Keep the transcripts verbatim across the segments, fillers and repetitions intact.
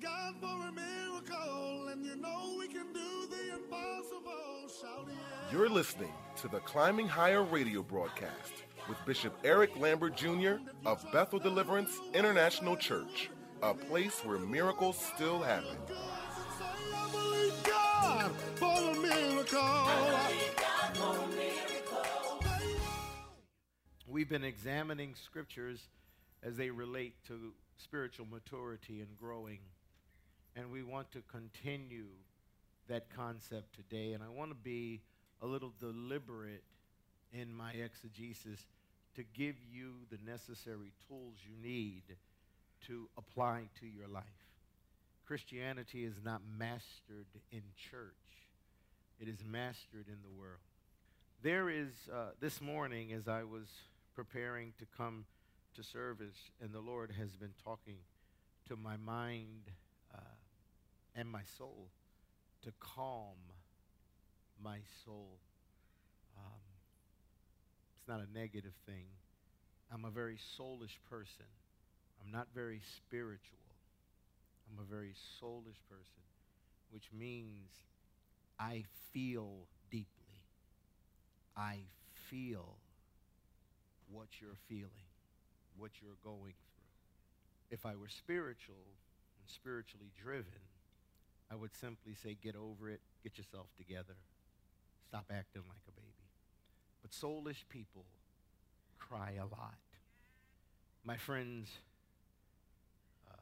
God for a miracle, and you know we can do the impossible. Shout yeah. You're listening to the Climbing Higher radio broadcast with Bishop Eric Lambert Junior of Bethel Deliverance International Church, a place where miracles still happen. I believe God for a miracle. We've been examining scriptures as they relate to spiritual maturity and growing. And we want to continue that concept today. And I want to be a little deliberate in my exegesis to give you the necessary tools you need to apply to your life. Christianity is not mastered in church. It is mastered in the world. There is, uh, this morning as I was preparing to come to service, and the Lord has been talking to my mind uh, and my soul to calm my soul. Um, it's not a negative thing. I'm a very soulish person. I'm not very spiritual. I'm a very soulish person, which means I feel deeply. I feel what you're feeling, what you're going through. If I were spiritual and spiritually driven, I would simply say, get over it, get yourself together, stop acting like a baby. But soulish people cry a lot. My friends, uh,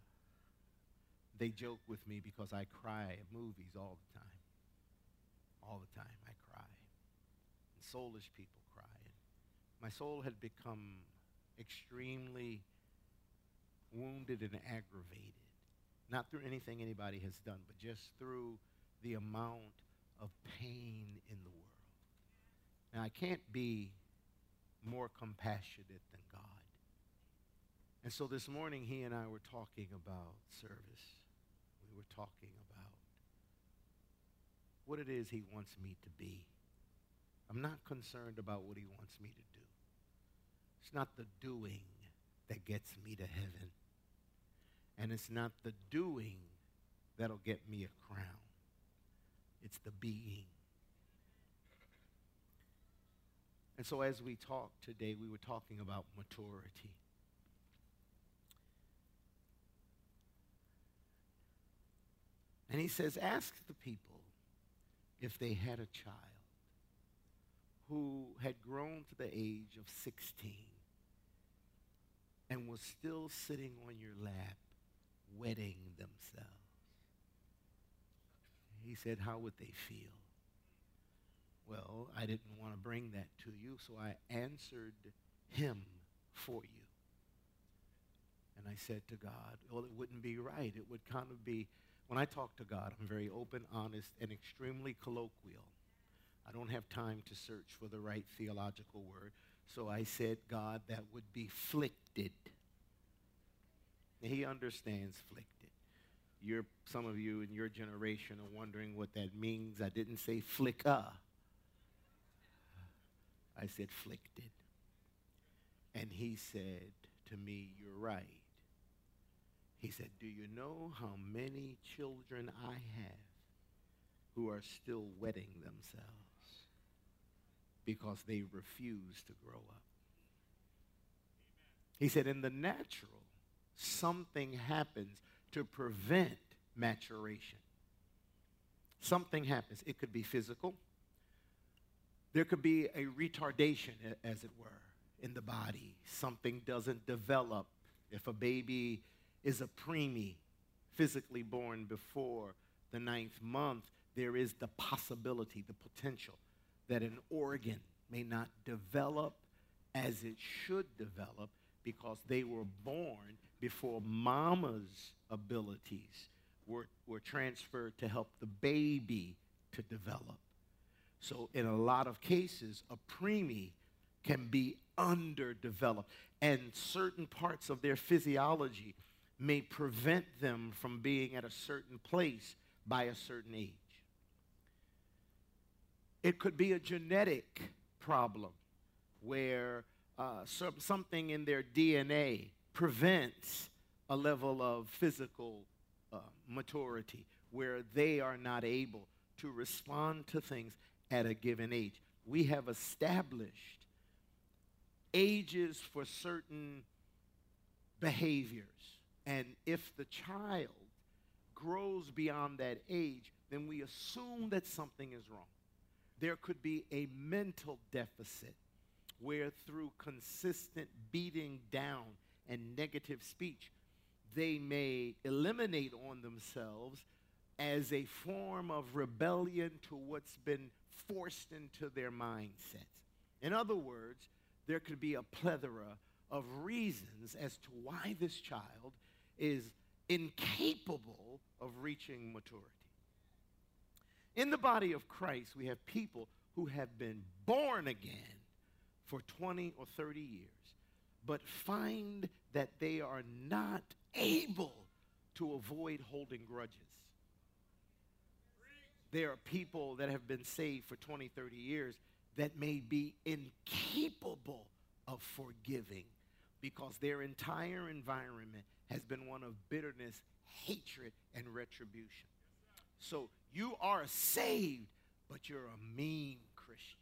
they joke with me because I cry at movies all the time. All the time I cry. And soulish people cry. And my soul had become extremely wounded and aggravated, not through anything anybody has done, but just through the amount of pain in the world. Now, I can't be more compassionate than God. And so this morning, he and I were talking about service. We were talking about what it is he wants me to be. I'm not concerned about what he wants me to do. It's not the doing that gets me to heaven. And it's not the doing that'll get me a crown. It's the being. And so as we talked today, we were talking about maturity. And he says, ask the people if they had a child who had grown to the age of sixteen and was still sitting on your lap, wetting themselves. He said, how would they feel? Well, I didn't want to bring that to you, so I answered him for you. And I said to God, well, it wouldn't be right. It would kind of be, when I talk to God, I'm very open, honest, and extremely colloquial. I don't have time to search for the right theological word. So I said, God, that would be flicted. He understands flicted. You're, some of you in your generation are wondering what that means. I didn't say flicka. I said flicted. And he said to me, you're right. He said, do you know how many children I have who are still wetting themselves because they refuse to grow up? He said, in the natural, something happens to prevent maturation. Something happens. It could be physical. There could be a retardation, as it were, in the body. Something doesn't develop. If a baby is a preemie, physically born before the ninth month, there is the possibility, the potential, that an organ may not develop as it should develop because they were born before mama's abilities were, were transferred to help the baby to develop. So in a lot of cases, a preemie can be underdeveloped, and certain parts of their physiology may prevent them from being at a certain place by a certain age. It could be a genetic problem where uh, some, something in their D N A prevents a level of physical uh, maturity, where they are not able to respond to things at a given age. We have established ages for certain behaviors. And if the child grows beyond that age, then we assume that something is wrong. There could be a mental deficit where through consistent beating down and negative speech, they may eliminate on themselves as a form of rebellion to what's been forced into their mindsets. In other words, there could be a plethora of reasons as to why this child is incapable of reaching maturity. In the body of Christ, we have people who have been born again for twenty or thirty years, but find that they are not able to avoid holding grudges. There are people that have been saved for twenty, thirty years that may be incapable of forgiving because their entire environment has been one of bitterness, hatred, and retribution. So you are saved, but you're a mean Christian.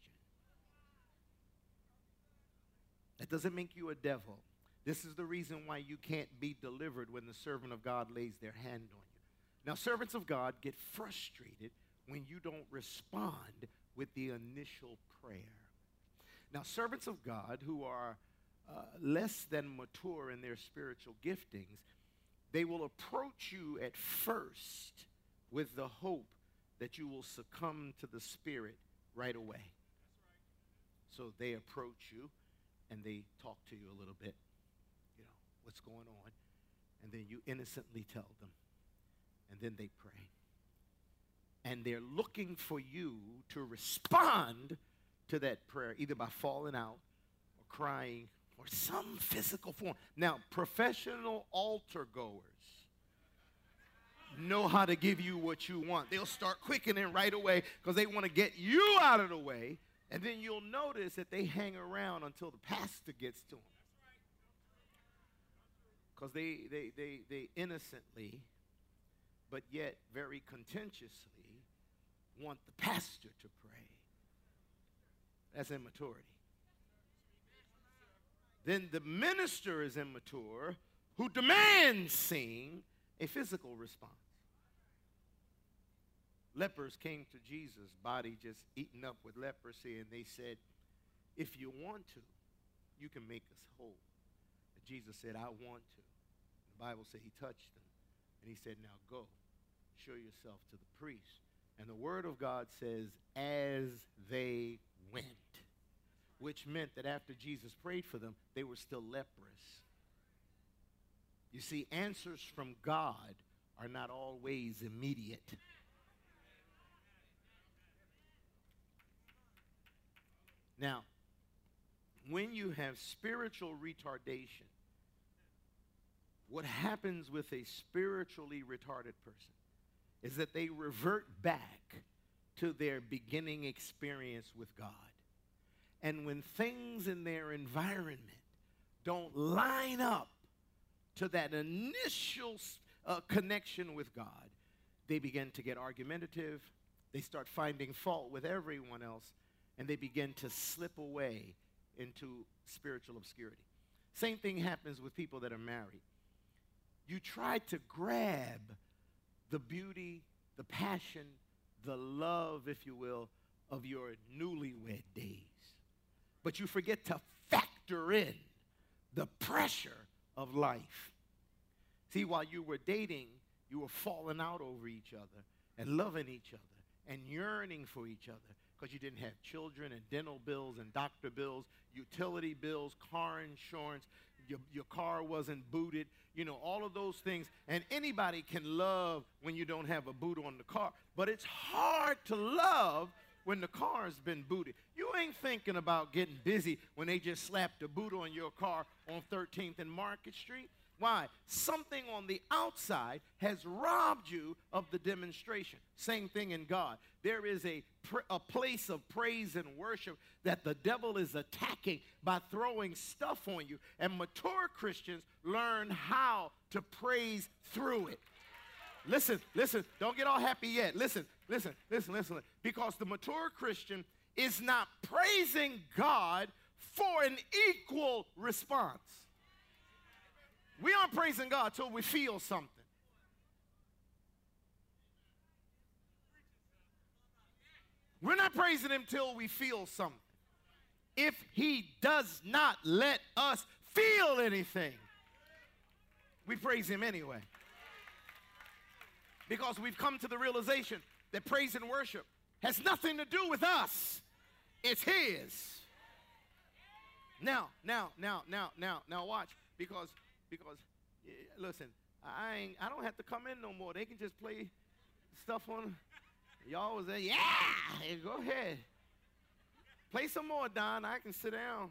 That doesn't make you a devil. This is the reason why you can't be delivered when the servant of God lays their hand on you. Now, servants of God get frustrated when you don't respond with the initial prayer. Now, servants of God who are uh, less than mature in their spiritual giftings, they will approach you at first with the hope that you will succumb to the Spirit right away. So they approach you and they talk to you a little bit, you know, what's going on, and then you innocently tell them, and then they pray. And they're looking for you to respond to that prayer, either by falling out or crying or some physical form. Now, professional altar goers know how to give you what you want. They'll start quickening right away because they want to get you out of the way. And then you'll notice that they hang around until the pastor gets to them. Because they, they, they, they innocently, but yet very contentiously, want the pastor to pray. That's immaturity. Then the minister is immature who demands seeing a physical response. Lepers came to Jesus, body just eaten up with leprosy, and they said, if you want to, you can make us whole. And Jesus said, I want to. The Bible said he touched them, and he said, now go, show yourself to the priest. And the word of God says, as they went, which meant that after Jesus prayed for them, they were still leprous. You see, answers from God are not always immediate. Now, when you have spiritual retardation, what happens with a spiritually retarded person is that they revert back to their beginning experience with God. And when things in their environment don't line up to that initial uh, connection with God, they begin to get argumentative. They start finding fault with everyone else, and they begin to slip away into spiritual obscurity. Same thing happens with people that are married. You try to grab the beauty, the passion, the love, if you will, of your newlywed days. But you forget to factor in the pressure of life. See, while you were dating, you were falling out over each other and loving each other and yearning for each other because you didn't have children and dental bills and doctor bills, utility bills, car insurance, your, your car wasn't booted, you know, all of those things. And anybody can love when you don't have a boot on the car. But it's hard to love when the car's been booted. You ain't thinking about getting busy when they just slapped a boot on your car on thirteenth and Market Street. Why? Something on the outside has robbed you of the demonstration. Same thing in God. There is a, pr- a place of praise and worship that the devil is attacking by throwing stuff on you. And mature Christians learn how to praise through it. Listen, listen, don't get all happy yet. Listen, listen, listen, listen. Because the mature Christian is not praising God for an equal response. We aren't praising God till we feel something. We're not praising him till we feel something. If he does not let us feel anything, we praise him anyway. Because we've come to the realization that praise and worship has nothing to do with us. It's his. Now, now, now, now, now, now watch. Because, because, yeah, listen, I ain't, I don't have to come in no more. They can just play stuff on. Y'all was there, yeah, hey, go ahead. Play some more, Don. I can sit down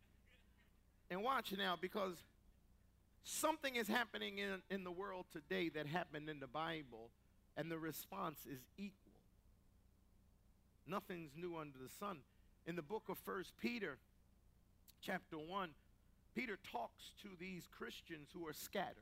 and watch now, because something is happening in, in the world today that happened in the Bible, and the response is equal. Nothing's new under the sun. In the book of First Peter, chapter one, Peter talks to these Christians who are scattered.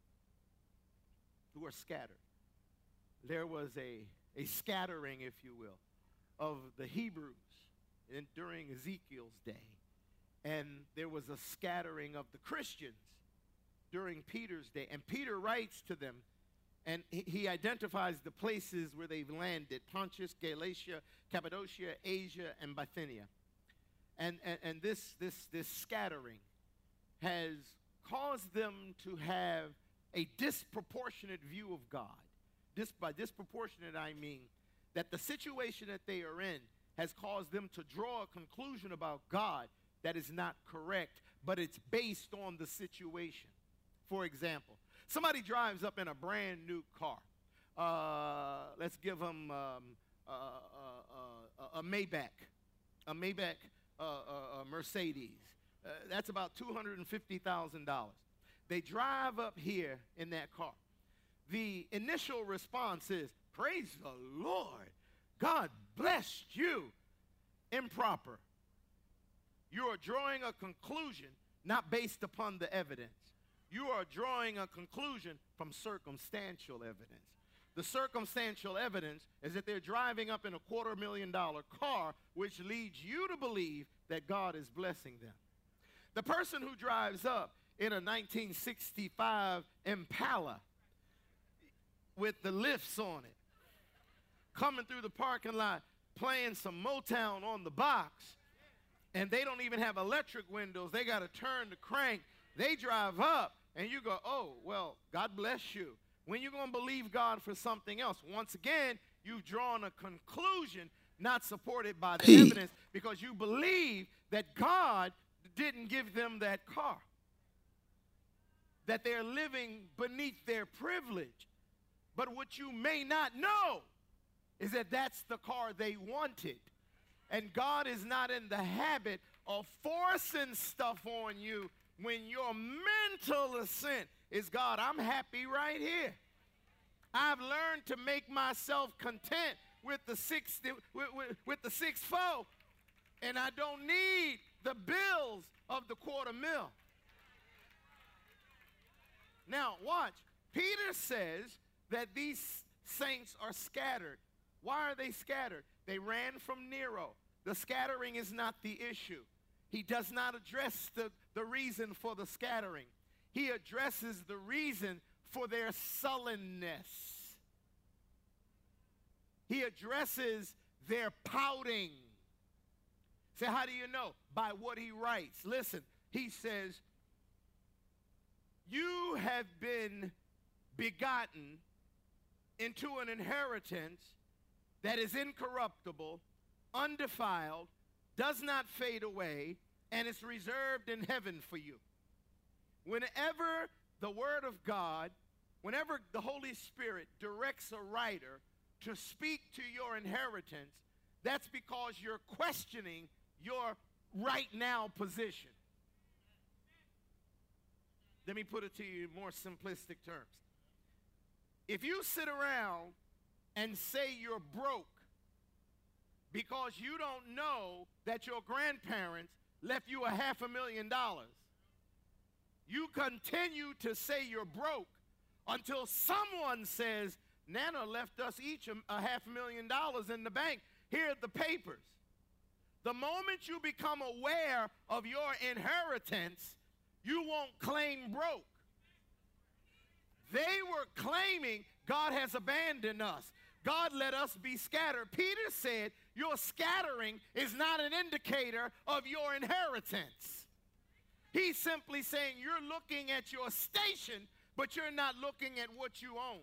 Who are scattered. There was a, a scattering, if you will, of the Hebrews in, during Ezekiel's day. And there was a scattering of the Christians during Peter's day. And Peter writes to them, and he, he identifies the places where they've landed: Pontus, Galatia, Cappadocia, Asia, and Bithynia. And, and, and this, this, this scattering has caused them to have a disproportionate view of God. This, by disproportionate, I mean that the situation that they are in has caused them to draw a conclusion about God that is not correct, but it's based on the situation. For example, somebody drives up in a brand new car. Uh, let's give them um, uh, uh, uh, a Maybach, a Maybach uh, uh, uh, Mercedes. Uh, that's about two hundred fifty thousand dollars. They drive up here in that car. The initial response is, praise the Lord, God blessed you. Improper. You are drawing a conclusion not based upon the evidence. You are drawing a conclusion from circumstantial evidence. The circumstantial evidence is that they're driving up in a quarter million dollar car, which leads you to believe that God is blessing them. The person who drives up in a nineteen sixty-five Impala with the lifts on it, coming through the parking lot, playing some Motown on the box, and they don't even have electric windows. They got to turn the crank. They drive up, and you go, oh, well, God bless you. When you're going to believe God for something else? Once again, you've drawn a conclusion not supported by the evidence, because you believe that God didn't give them that car, that they're living beneath their privilege. But what you may not know is that that's the car they wanted. And God is not in the habit of forcing stuff on you when your mental assent is, God, I'm happy right here. I've learned to make myself content with the six, with, with, with the six four, and I don't need the bills of the quarter mil. Now, watch. Peter says that these saints are scattered. Why are they scattered? They ran from Nero. The scattering is not the issue. He does not address the, the reason for the scattering. He addresses the reason for their sullenness. He addresses their pouting. So how do you know? By what he writes. Listen, he says, you have been begotten into an inheritance that is incorruptible, undefiled, does not fade away, and is reserved in heaven for you. Whenever the Word of God, whenever the Holy Spirit directs a writer to speak to your inheritance, that's because you're questioning your right now position. Let me put it to you in more simplistic terms. If you sit around and say you're broke because you don't know that your grandparents left you a half a million dollars, you continue to say you're broke until someone says, Nana left us each a, a half a million dollars in the bank. Here are the papers. The moment you become aware of your inheritance, you won't claim broke. They were claiming God has abandoned us. God let us be scattered. Peter said, your scattering is not an indicator of your inheritance. He's simply saying you're looking at your station, but you're not looking at what you own.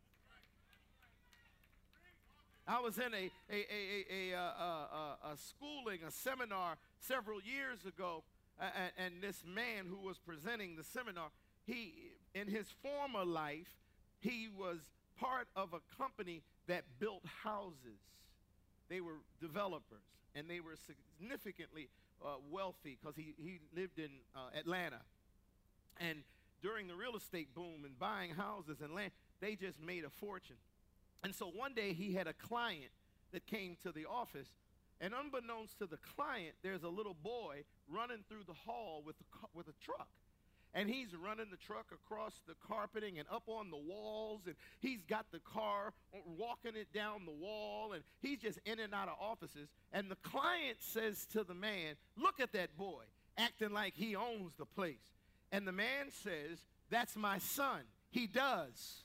I was in a, a, a, a, a, a, a schooling, a seminar several years ago, uh, and this man who was presenting the seminar, he, in his former life, he was part of a company that built houses. They were developers, and they were significantly uh, wealthy because he, he lived in uh, Atlanta. And during the real estate boom and buying houses and land, they just made a fortune. And so one day he had a client that came to the office, and unbeknownst to the client, there's a little boy running through the hall with a, with a truck. And he's running the truck across the carpeting and up on the walls, and he's got the car walking it down the wall, and he's just in and out of offices. And the client says to the man, look at that boy, acting like he owns the place. And the man says, that's my son. He does.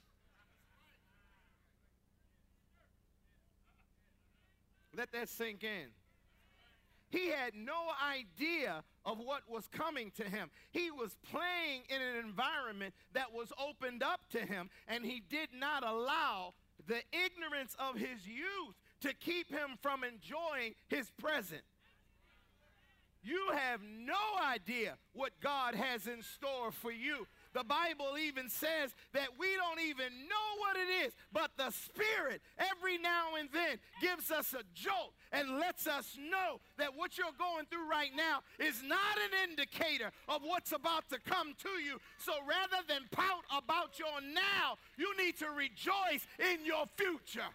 Let that sink in. He had no idea of what was coming to him. He was playing in an environment that was opened up to him, and he did not allow the ignorance of his youth to keep him from enjoying his present. You have no idea what God has in store for you. The Bible even says that we don't even know what it is, but the Spirit every now and then gives us a jolt and lets us know that what you're going through right now is not an indicator of what's about to come to you. So rather than pout about your now, you need to rejoice in your future.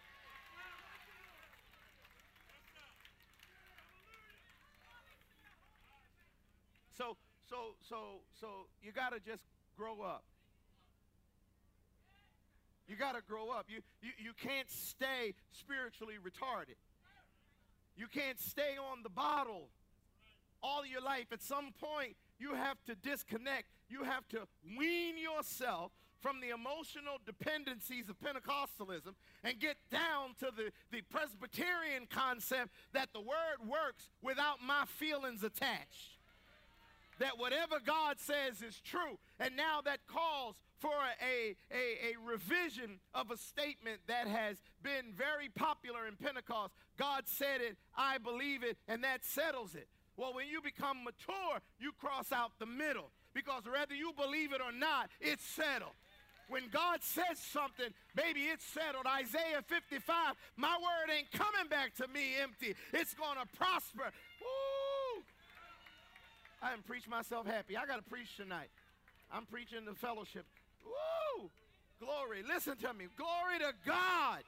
So, so, so, so you got to just grow up. You got to grow up. You, you, you can't stay spiritually retarded. You can't stay on the bottle all your life. At some point, you have to disconnect. You have to wean yourself from the emotional dependencies of Pentecostalism and get down to the, the Presbyterian concept that the word works without my feelings attached. That whatever God says is true. And now that calls for a, a, a revision of a statement that has been very popular in Pentecost. God said it, I believe it, and that settles it. Well, when you become mature, you cross out the middle. Because whether you believe it or not, it's settled. When God says something, baby, it's settled. Isaiah fifty-five, my word ain't coming back to me empty. It's going to prosper. Woo! I didn't preach myself happy. I got to preach tonight. I'm preaching the fellowship. Woo! Glory. Listen to me. Glory to God.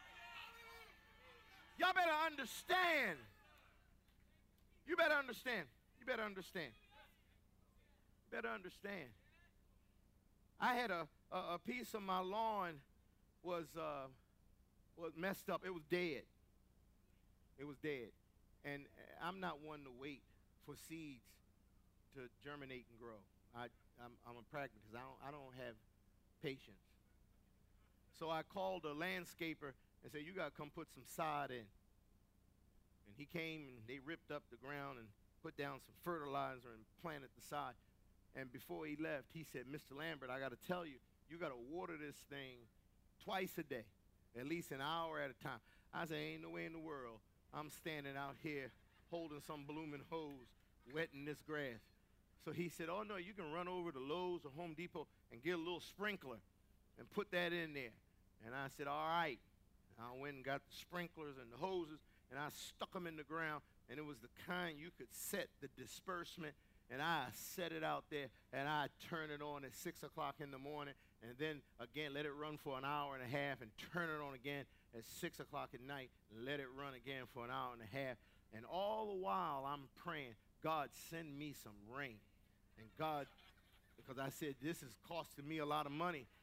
Y'all better understand. You better understand. You better understand. You better understand. I had a, a, a piece of my lawn was, uh, was messed up. It was dead. It was dead. And I'm not one to wait for seeds to germinate and grow. I, I'm, I'm a pragmatist. I don't, I don't have patience. So I called a landscaper and said, you got to come put some sod in. And he came and they ripped up the ground and put down some fertilizer and planted the sod. And before he left, he said, Mister Lambert, I got to tell you, you got to water this thing twice a day, at least an hour at a time. I said, ain't no way in the world I'm standing out here holding some blooming hose, wetting this grass. So he said, oh, no, you can run over to Lowe's or Home Depot and get a little sprinkler and put that in there. And I said, all right. I went and got the sprinklers and the hoses, and I stuck them in the ground, and it was the kind you could set the disbursement, and I set it out there, and I turn it on at six o'clock in the morning, and then again let it run for an hour and a half, and turn it on again at six o'clock at night, and let it run again for an hour and a half. And all the while I'm praying, God, send me some rain. And God, because I said, this is costing me a lot of money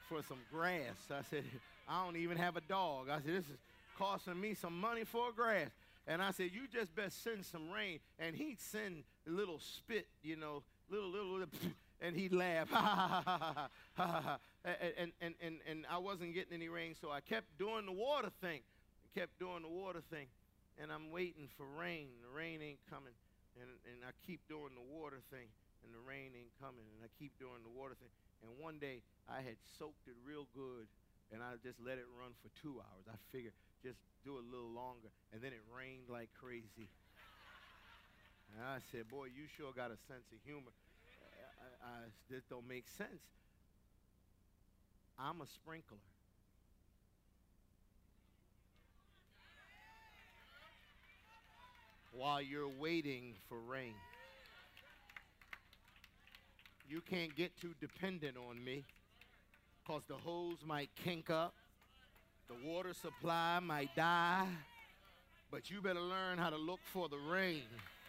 for some grass. I said, I don't even have a dog. I said, this is costing me some money for grass. And I said, you just best send some rain. And he'd send a little spit, you know, little, little, little, and he'd laugh, ha, ha, ha, ha, ha, ha, ha. And, and, and, and I wasn't getting any rain, so I kept doing the water thing. I kept doing the water thing. And I'm waiting for rain. The rain ain't coming. And, and I keep doing the water thing, and the rain ain't coming. And I keep doing the water thing. And one day, I had soaked it real good, and I just let it run for two hours. I figured just do it a little longer. And then it rained like crazy. And I said, boy, you sure got a sense of humor. I, I, this don't make sense. I'm a sprinkler. While you're waiting for rain. You can't get too dependent on me, because the hose might kink up, the water supply might die, but you better learn how to look for the rain.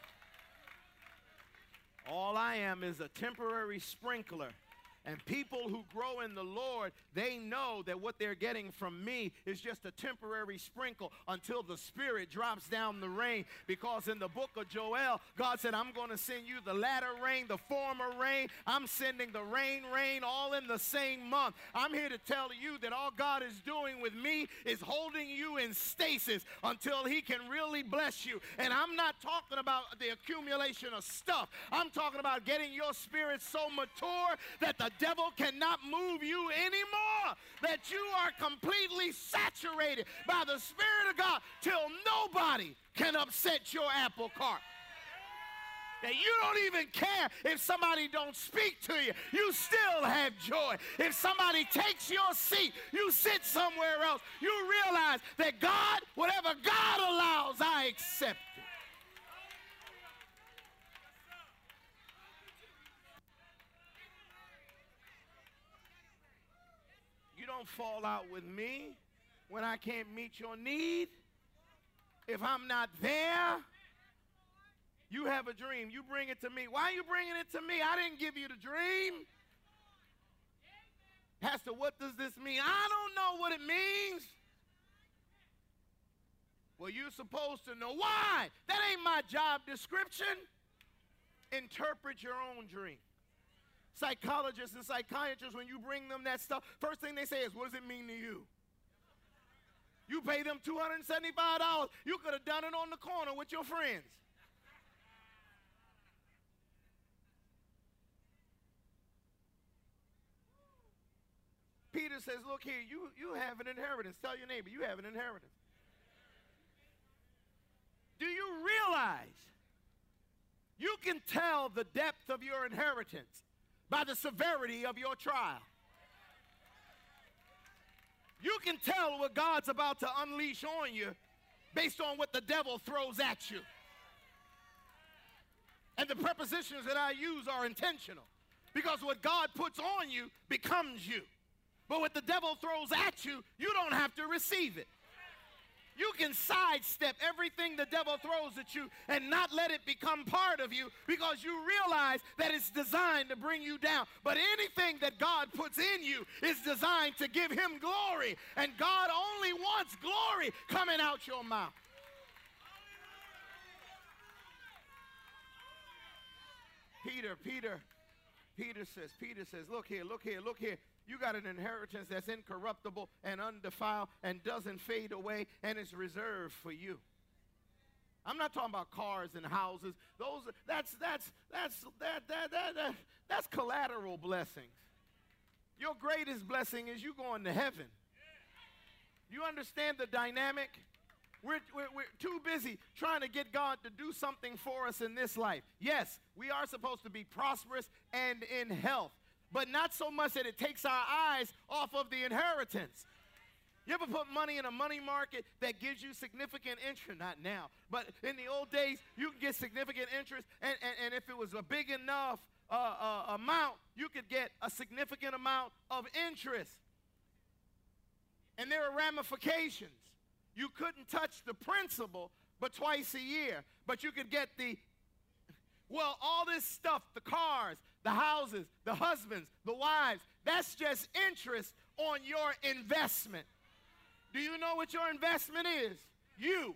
All I am is a temporary sprinkler. And people who grow in the Lord, they know that what they're getting from me is just a temporary sprinkle until the Spirit drops down the rain. Because in the book of Joel, God said, I'm going to send you the latter rain, the former rain. I'm sending the rain, rain all in the same month. I'm here to tell you that all God is doing with me is holding you in stasis until he can really bless you. And I'm not talking about the accumulation of stuff. I'm talking about getting your spirit so mature that the devil cannot move you anymore, that you are completely saturated by the Spirit of God till nobody can upset your apple cart. That you don't even care if somebody don't speak to you. You still have joy. If somebody takes your seat, you sit somewhere else. You realize that God, whatever God allows, I accept it. You don't fall out with me when I can't meet your need. If I'm not there, you have a dream. You bring it to me. Why are you bringing it to me? I didn't give you the dream. Pastor, what does this mean? I don't know what it means. Well, you're supposed to know. Why? That ain't my job description. Interpret your own dream. Psychologists and psychiatrists, when you bring them that stuff, first thing they say is, what does it mean to you? You pay them two hundred seventy-five dollars. You could have done it on the corner with your friends. Peter says, look here, you, you have an inheritance. Tell your neighbor, you have an inheritance. Do you realize you can tell the depth of your inheritance by the severity of your trial? You can tell what God's about to unleash on you based on what the devil throws at you. And the prepositions that I use are intentional, because what God puts on you becomes you. But what the devil throws at you, you don't have to receive it. You can sidestep everything the devil throws at you and not let it become part of you, because you realize that it's designed to bring you down. But anything that God puts in you is designed to give him glory. And God only wants glory coming out your mouth. Peter, Peter, Peter says, Peter says, look here, look here, look here. You got an inheritance that's incorruptible and undefiled and doesn't fade away, and it's reserved for you. I'm not talking about cars and houses. Those that's that's that's that that that, that that's collateral blessings. Your greatest blessing is you going to heaven. You understand the dynamic? We're, we're, we're too busy trying to get God to do something for us in this life. Yes, we are supposed to be prosperous and in health, but not so much that it takes our eyes off of the inheritance. You ever put money in a money market that gives you significant interest? Not now, but in the old days, you could get significant interest, and, and, and if it was a big enough uh, uh, amount, you could get a significant amount of interest. And there are ramifications. You couldn't touch the principal but twice a year, but you could get the, well, all this stuff, the cars, the houses, the husbands, the wives, that's just interest on your investment. Do you know what your investment is? You.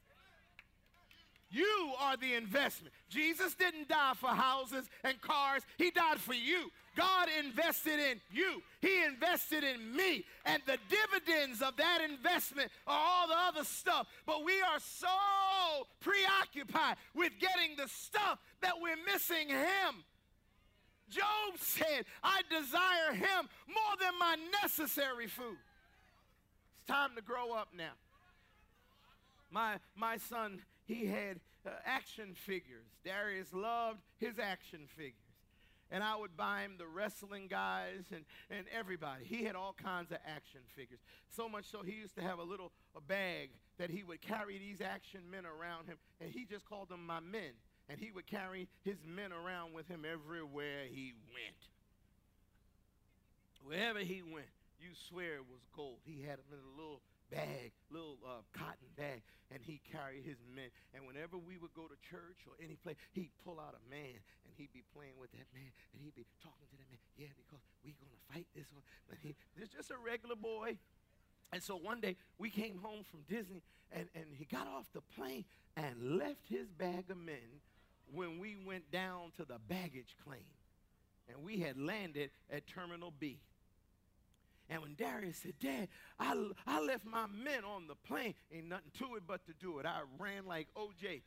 You are the investment. Jesus didn't die for houses and cars. He died for you. God invested in you. He invested in me. And the dividends of that investment are all the other stuff. But we are so preoccupied with getting the stuff that we're missing him. Job said, I desire him more than my necessary food. It's time to grow up now. My, my son, he had uh, action figures. Darius loved his action figures. And I would buy him the wrestling guys and, and everybody. He had all kinds of action figures. So much so he used to have a little a bag that he would carry these action men around him. And he just called them my men. And he would carry his men around with him everywhere he went. Wherever he went, you swear it was gold. He had them in a little bag, little uh, cotton bag, and he carried his men. And whenever we would go to church or any place, he'd pull out a man, and he'd be playing with that man, and he'd be talking to that man. Yeah, because we're going to fight this one. But he, he's just a regular boy. And so one day, we came home from Disney, and, and he got off the plane and left his bag of men when we went down to the baggage claim. And we had landed at Terminal B. And when Darius said, Dad, I, I left my men on the plane, ain't nothing to it but to do it. I ran like O J.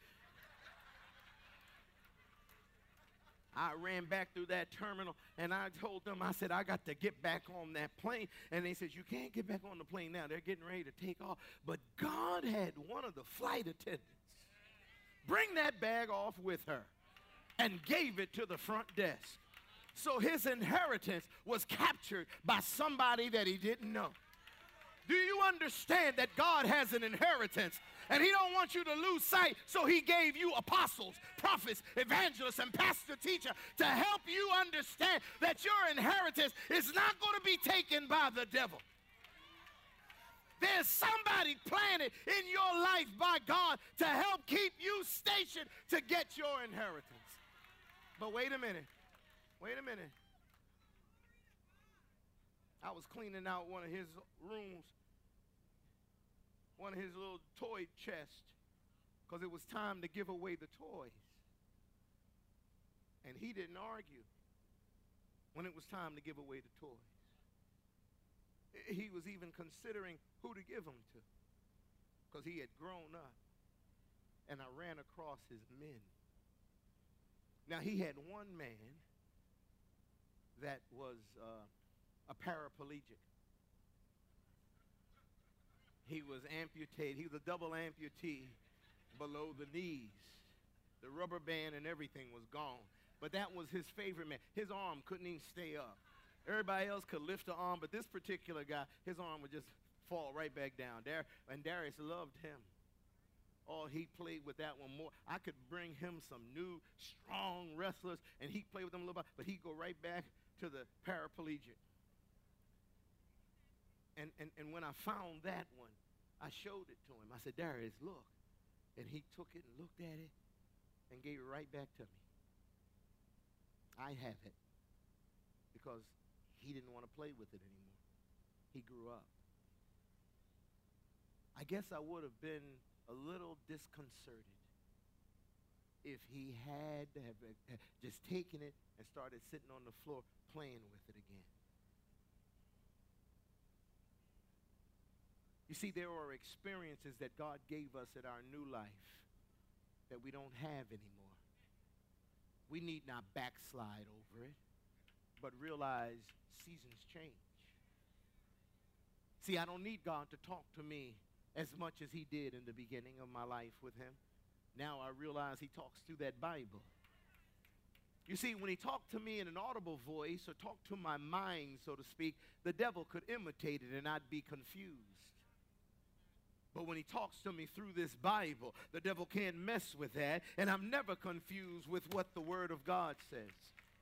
I ran back through that terminal, and I told them, I said, I got to get back on that plane. And they said, you can't get back on the plane now. They're getting ready to take off. But God had one of the flight attendants bring that bag off with her and gave it to the front desk. So his inheritance was captured by somebody that he didn't know. Do you understand that God has an inheritance and he don't want you to lose sight? So he gave you apostles, prophets, evangelists, and pastor teacher to help you understand that your inheritance is not going to be taken by the devil. There's somebody planted in your life by God to help keep you stationed to get your inheritance. But wait a minute. Wait a minute. I was cleaning out one of his rooms, one of his little toy chests, because it was time to give away the toys. And he didn't argue when it was time to give away the toys. He was even considering who to give them to, because he had grown up. And I ran across his men. Now, he had one man that was uh, a paraplegic. He was amputated. He was a double amputee below the knees. The rubber band and everything was gone. But that was his favorite man. His arm couldn't even stay up. Everybody else could lift the arm, but this particular guy, his arm would just fall right back down. Dar- and Darius loved him. Oh, he played with that one more. I could bring him some new, strong wrestlers, and he'd play with them a little bit, but he'd go right back to the paraplegic. And, and, and when I found that one, I showed it to him. I said, Darius, look. And he took it and looked at it and gave it right back to me. I have it because he didn't want to play with it anymore. He grew up. I guess I would have been a little disconcerted if he had to have uh, just taken it and started sitting on the floor playing with it again. You see, there are experiences that God gave us in our new life that we don't have anymore. We need not backslide over it, but realize seasons change. See, I don't need God to talk to me as much as he did in the beginning of my life with him. Now I realize he talks through that Bible. You see, when he talked to me in an audible voice or talked to my mind, so to speak, the devil could imitate it and I'd be confused. But when he talks to me through this Bible, the devil can't mess with that, and I'm never confused with what the Word of God says.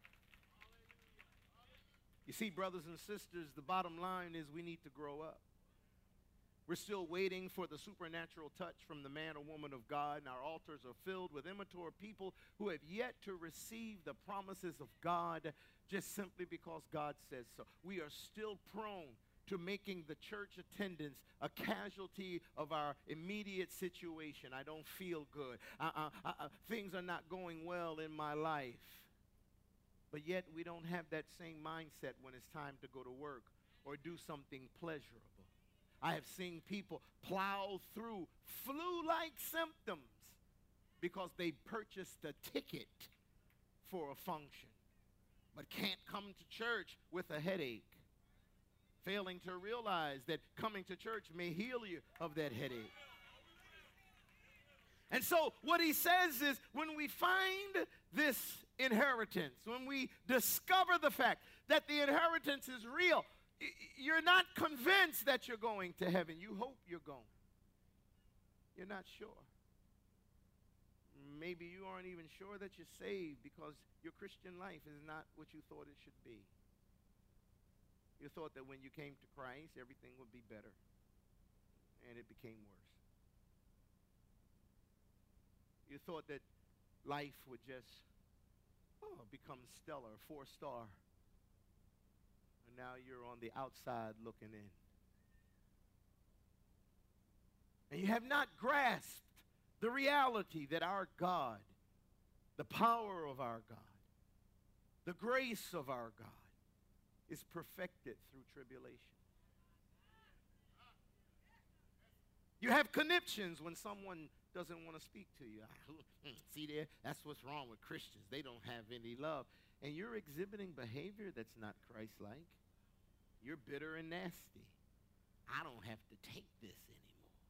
You see, brothers and sisters, the bottom line is we need to grow up. We're still waiting for the supernatural touch from the man or woman of God, and our altars are filled with immature people who have yet to receive the promises of God just simply because God says so. We are still prone to making the church attendance a casualty of our immediate situation. I don't feel good. Uh, uh, uh, uh, things are not going well in my life. But yet we don't have that same mindset when it's time to go to work or do something pleasurable. I have seen people plow through flu-like symptoms because they purchased a ticket for a function, but can't come to church with a headache, failing to realize that coming to church may heal you of that headache. And so what he says is, when we find this inheritance, when we discover the fact that the inheritance is real, you're not convinced that you're going to heaven. You hope you're going. You're not sure. Maybe you aren't even sure that you're saved because your Christian life is not what you thought it should be. You thought that when you came to Christ, everything would be better, and it became worse. You thought that life would just oh, become stellar, four-star, and now you're on the outside looking in. And you have not grasped the reality that our God, the power of our God, the grace of our God is perfected through tribulation. You have conniptions when someone doesn't want to speak to you. See there, that's what's wrong with Christians. They don't have any love. And you're exhibiting behavior that's not Christ-like. You're bitter and nasty. I don't have to take this anymore.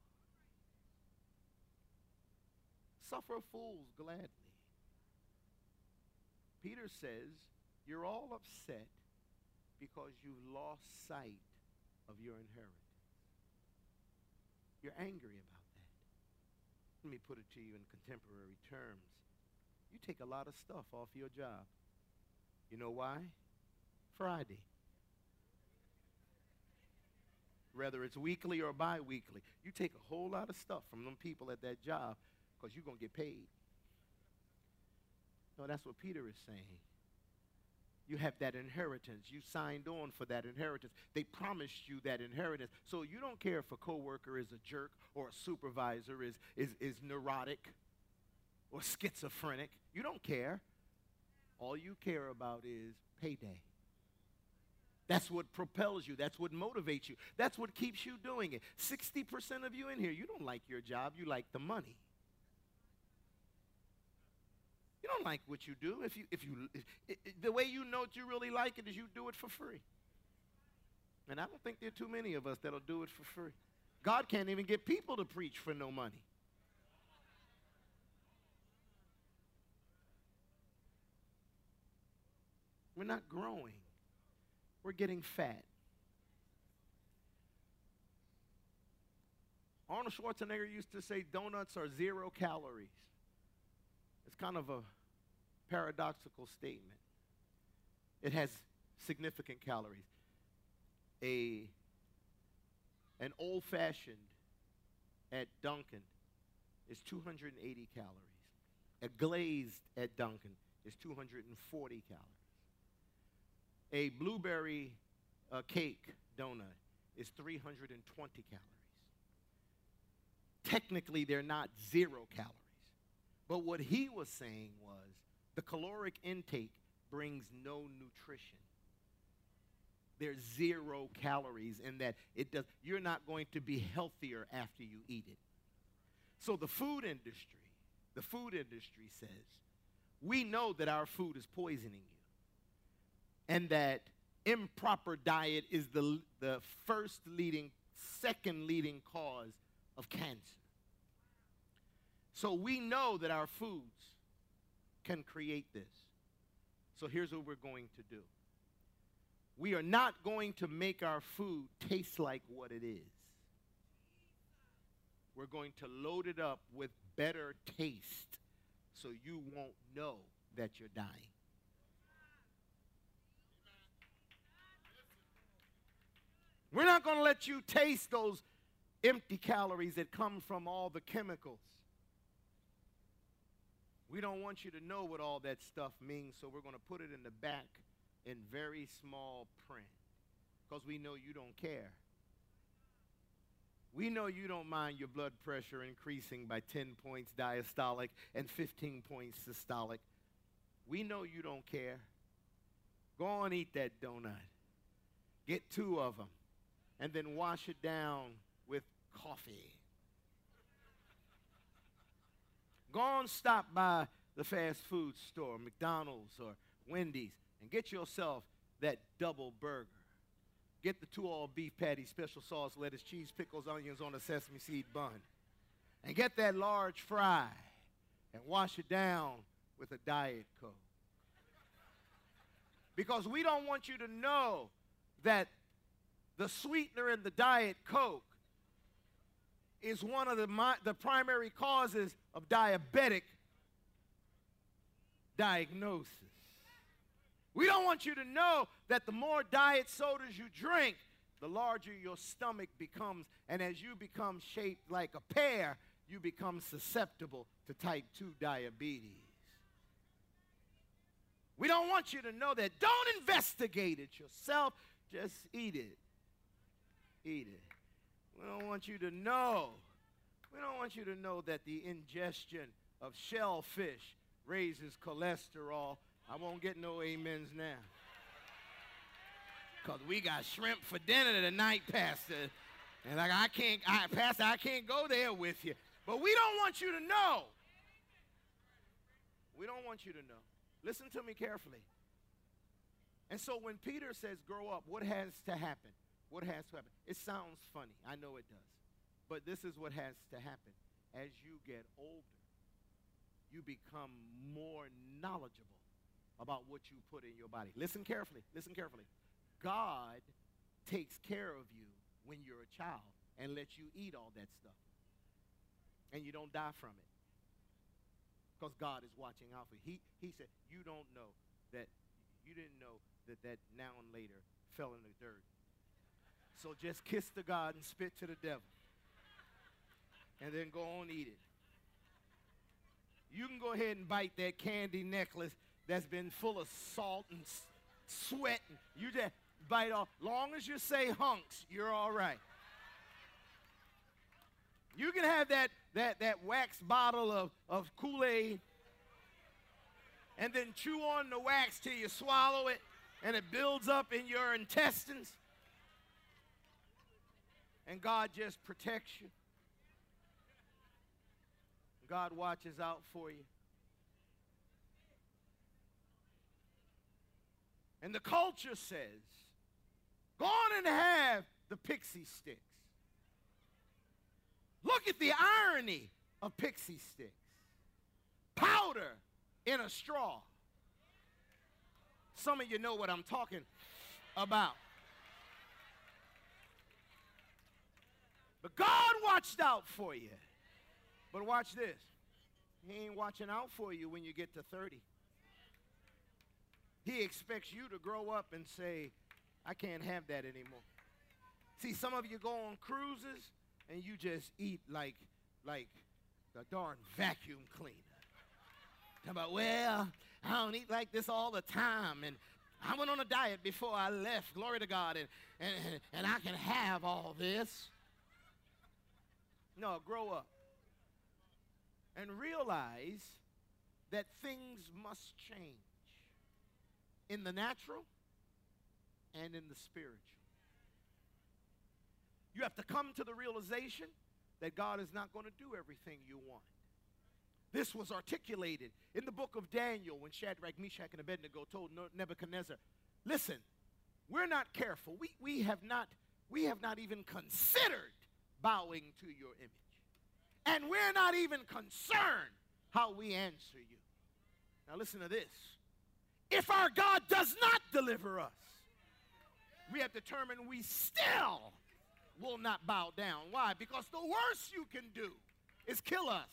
Suffer fools gladly. Peter says, you're all upset because you've lost sight of your inheritance. You're angry about that. Let me put it to you in contemporary terms. You take a lot of stuff off your job. You know why? Friday. Whether it's weekly or bi-weekly, you take a whole lot of stuff from them people at that job because you're going to get paid. No, that's what Peter is saying. You have that inheritance. You signed on for that inheritance. They promised you that inheritance. So you don't care if a coworker is a jerk or a supervisor is, is, is neurotic or schizophrenic. You don't care. All you care about is payday. That's what propels you. That's what motivates you. That's what keeps you doing it. sixty percent of you in here, you don't like your job. You like the money. You don't like what you do. If you, if you, if, if, the way you know that you really like it is you do it for free. And I don't think there are too many of us that'll do it for free. God can't even get people to preach for no money. We're not growing. We're getting fat. Arnold Schwarzenegger used to say donuts are zero calories. It's kind of a paradoxical statement. It has significant calories. A, an old-fashioned at Dunkin' is two hundred eighty calories. A glazed at Dunkin' is two hundred forty calories. A blueberry uh, cake donut is three hundred twenty calories. Technically, they're not zero calories. But what he was saying was the caloric intake brings no nutrition. There's zero calories in that. It does. You're not going to be healthier after you eat it. So the food industry, the food industry says, we know that our food is poisoning you and that improper diet is the, the first leading, second leading cause of cancer. So we know that our foods can create this. So here's what we're going to do. We are not going to make our food taste like what it is. We're going to load it up with better taste so you won't know that you're dying. We're not going to let you taste those empty calories that come from all the chemicals. We don't want you to know what all that stuff means, so we're going to put it in the back in very small print. because we know you don't care. We know you don't mind your blood pressure increasing by ten points diastolic and fifteen points systolic. We know you don't care. Go on, eat that donut. Get two of them, and then wash it down with coffee. Go on, stop by the fast food store, McDonald's or Wendy's, and get yourself that double burger. Get the two all beef patty, special sauce, lettuce, cheese, pickles, onions on a sesame seed bun. And get that large fry and wash it down with a Diet Coke. Because we don't want you to know that the sweetener in the Diet Coke is one of the, the primary causes of diabetic diagnosis. We don't want you to know that the more diet sodas you drink, the larger your stomach becomes, and as you become shaped like a pear, you become susceptible to type two diabetes. We don't want you to know that. Don't investigate it yourself. Just eat it. Eat it. We don't want you to know. We don't want you to know that the ingestion of shellfish raises cholesterol. I won't get no amens now. Because we got shrimp for dinner tonight, Pastor. And like, I can't, I, Pastor, I can't go there with you. But we don't want you to know. We don't want you to know. Listen to me carefully. And so when Peter says grow up, what has to happen? What has to happen? It sounds funny. I know it does. But this is what has to happen. As you get older, you become more knowledgeable about what you put in your body. Listen carefully. Listen carefully. God takes care of you when you're a child and lets you eat all that stuff. And you don't die from it. Because God is watching out for you. He, he said, you don't know that, you didn't know that that now and later fell in the dirt. So just kiss the God and spit to the devil. And then go on eat it. You can go ahead and bite that candy necklace that's been full of salt and s- sweat. And you just bite off. Long as you say hunks, you're all right. You can have that, that, that wax bottle of, of Kool-Aid and then chew on the wax till you swallow it and it builds up in your intestines. And God just protects you. God watches out for you. And the culture says, go on and have the pixie sticks. Look at the irony of pixie sticks. Powder in a straw. Some of you know what I'm talking about. But God watched out for you. But watch this. He ain't watching out for you when you get to thirty. He expects you to grow up and say, I can't have that anymore. See, some of you go on cruises and you just eat like, like the darn vacuum cleaner. Talking about, well, I don't eat like this all the time, and I went on a diet before I left, glory to God, and, and, and I can have all this. No, grow up. And realize that things must change in the natural and in the spiritual. You have to come to the realization that God is not going to do everything you want. This was articulated in the book of Daniel when Shadrach, Meshach, and Abednego told Nebuchadnezzar, listen, we're not careful. We, we, have not, we have not even considered bowing to your image. And we're not even concerned how we answer you. Now listen to this. If our God does not deliver us, we have determined we still will not bow down. Why? Because the worst you can do is kill us.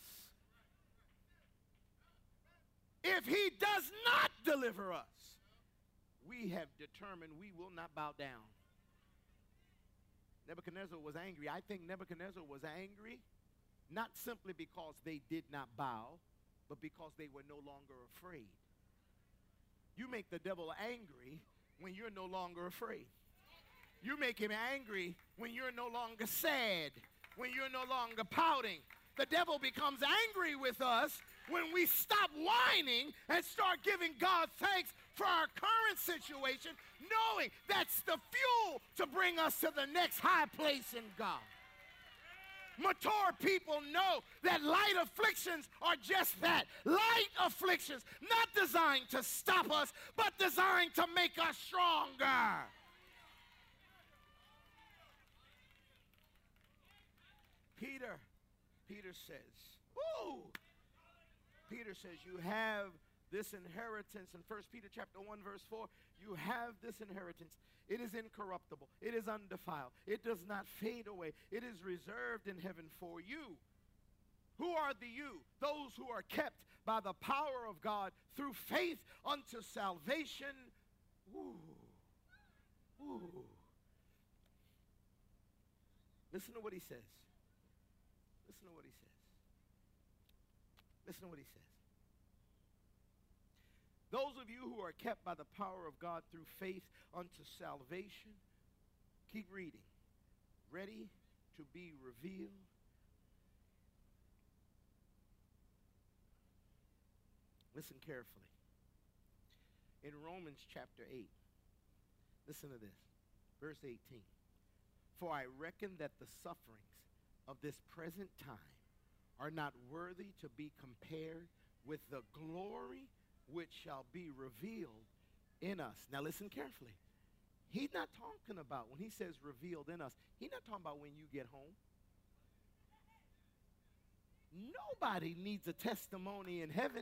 If he does not deliver us, we have determined we will not bow down. Nebuchadnezzar was angry. I think Nebuchadnezzar was angry not simply because they did not bow, but because they were no longer afraid. You make the devil angry when you're no longer afraid. You make him angry when you're no longer sad, when you're no longer pouting. The devil becomes angry with us when we stop whining and start giving God thanks for our current situation, knowing that's the fuel to bring us to the next high place in God. Mature people know that light afflictions are just that, light afflictions, not designed to stop us, but designed to make us stronger. Peter, Peter says, ooh, Peter says, you have this inheritance in First Peter chapter one, verse four, you have this inheritance. It is incorruptible. It is undefiled. It does not fade away. It is reserved in heaven for you. Who are the you? Those who are kept by the power of God through faith unto salvation. Ooh. Ooh. Listen to what he says. Listen to what he says. Listen to what he says. Those of you who are kept by the power of God through faith unto salvation, keep reading. Ready to be revealed. Listen carefully. In Romans chapter eight, listen to this, verse eighteen. For I reckon that the sufferings of this present time are not worthy to be compared with the glory which shall be revealed in us. Now listen carefully. He's not talking about, when he says revealed in us, he's not talking about when you get home. Nobody needs a testimony in heaven.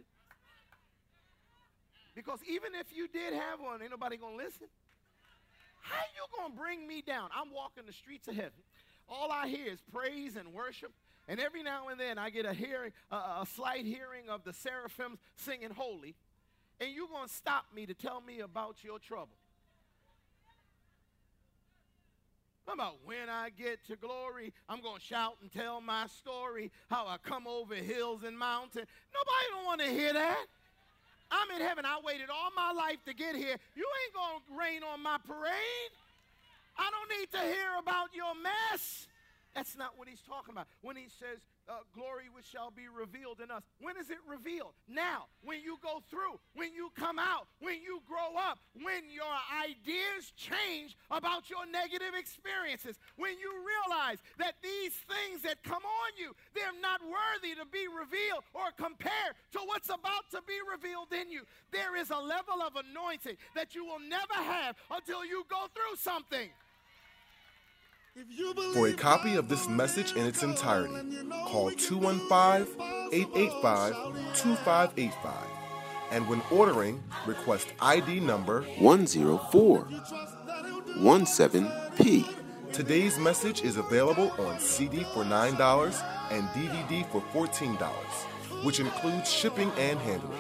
Because even if you did have one, ain't nobody going to listen. How you going to bring me down? I'm walking the streets of heaven. All I hear is praise and worship. And every now and then I get a hearing, uh, a slight hearing of the seraphims singing holy. And you're going to stop me to tell me about your trouble. About when I get to glory, I'm going to shout and tell my story, how I come over hills and mountains. Nobody don't want to hear that. I'm in heaven. I waited all my life to get here. You ain't going to rain on my parade. I don't need to hear about your mess. That's not what he's talking about. When he says, uh, glory which shall be revealed in us. When is it revealed? Now, when you go through, when you come out, when you grow up, when your ideas change about your negative experiences, when you realize that these things that come on you, they're not worthy to be revealed or compared to what's about to be revealed in you. There is a level of anointing that you will never have until you go through something. For a copy of this message in its entirety, call two one five, eight eight five, two five eight five. And when ordering, request I D number one zero four one seven P. Today's message is available on C D for nine dollars and D V D for fourteen dollars, which includes shipping and handling.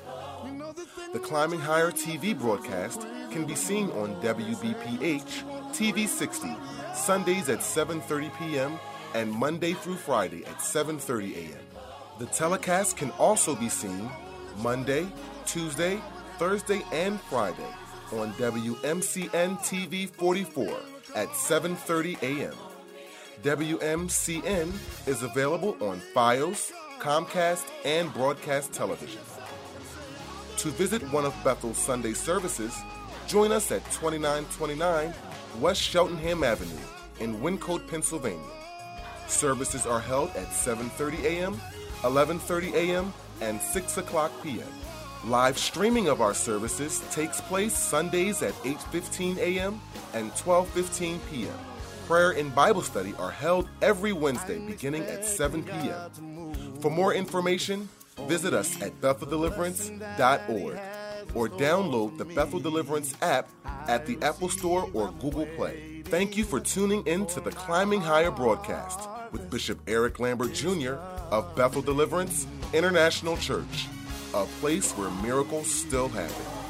The Climbing Higher T V broadcast can be seen on W B P H T V sixty, Sundays at seven thirty p.m. and Monday through Friday at seven thirty a.m. The telecast can also be seen Monday, Tuesday, Thursday, and Friday on W M C N T V forty-four at seven thirty a.m. W M C N is available on Fios, Comcast, and Broadcast Television. To visit one of Bethel's Sunday services, join us at twenty-nine twenty-nine West Cheltenham Avenue in Wyncote, Pennsylvania. Services are held at seven thirty a.m., eleven thirty a.m., and six o'clock p.m. Live streaming of our services takes place Sundays at eight fifteen a.m. and twelve fifteen p.m. Prayer and Bible study are held every Wednesday beginning at seven p.m. For more information, visit us at bethel deliverance dot org or download the Bethel Deliverance app at the Apple Store or Google Play. Thank you for tuning in to the Climbing Higher broadcast with Bishop Eric Lambert Junior of Bethel Deliverance International Church, a place where miracles still happen.